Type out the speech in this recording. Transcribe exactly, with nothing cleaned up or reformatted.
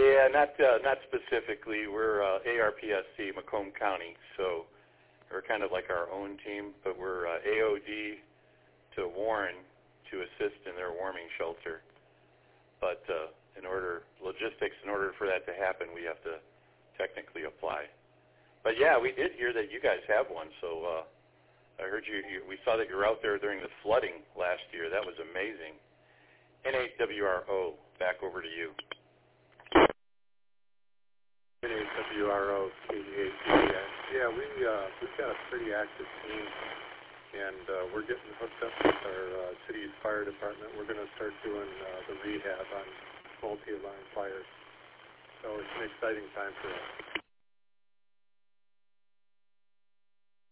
Yeah, not uh, not specifically. We're uh, A R P S C, Macomb County, so we're kind of like our own team, but we're uh, A O D to Warren to assist in their warming shelter. But uh, in order, logistics, in order for that to happen, we have to technically apply. But yeah, we did hear that you guys have one, so uh, I heard you, you, we saw that you were out there during the flooding last year. That was amazing. N eight W R O, back over to you. N eight W R O, K D A C S. Yeah, we, uh, we've got a pretty active team, and uh, we're getting hooked up with our uh, city's fire department. We're going to start doing uh, the rehab on multi-alarm fires. So it's an exciting time for us.